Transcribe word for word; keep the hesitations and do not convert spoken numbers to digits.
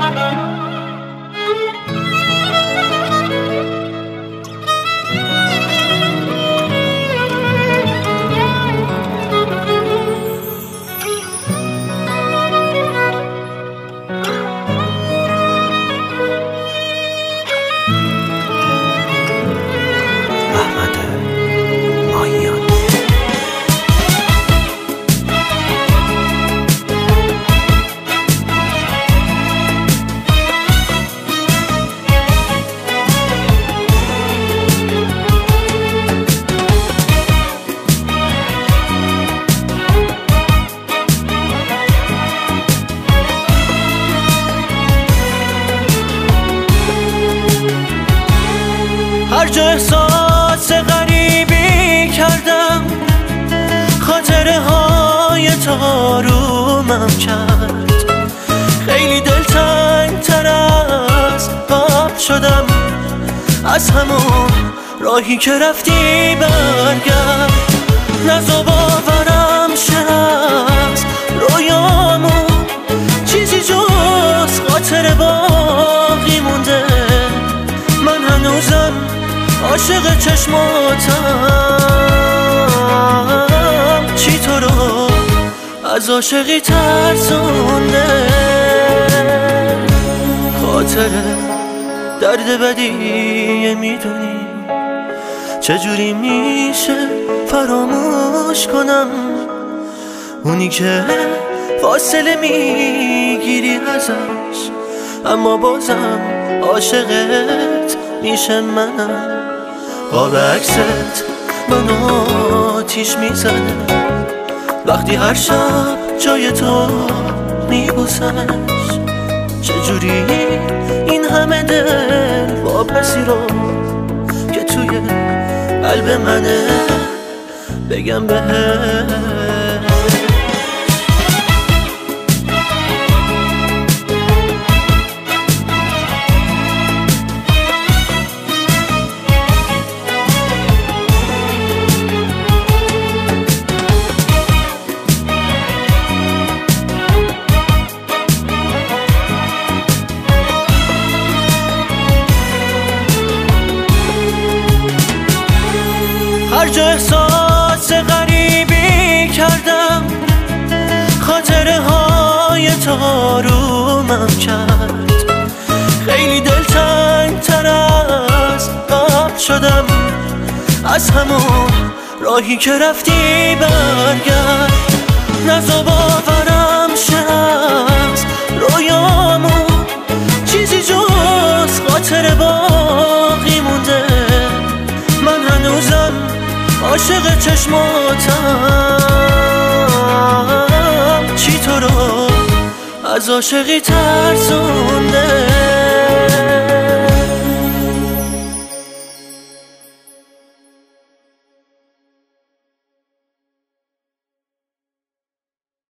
هر جا احساس غریبی کردم، خاطره های تارومم کرد. خیلی دلتنگ تر از قبل شدم، از همون راهی که رفتی برگرد. نزا باورم شه از رویامون چیزی جز خاطره باقی مونده. من هنوزم عاشق چشماتم، چی تو رو از عاشقی ترسونده. خاطره درد بدیه، میدونی چجوری میشه فراموش کنم؟ اونی که فاصله میگیری ازش، اما بازم عاشقت میشه منم. قاب عکست منو آتیش میزنه وقتی هر شب جای تو میبوسنش. چجوری این همه دل واپسی رو که توی قلب منه بگم بهت. هر جا احساس غریبی کردم، خاطره های تارومم کرد. خیلی دلتنگ تر از قبل شدم، از همون راهی که رفتی برگرد. نزا باورم شه از رویامون چیزی جز خاطره باقی مونده. من هنوزم عاشق چشماتم، چی تو رو از عاشقی ترسونده.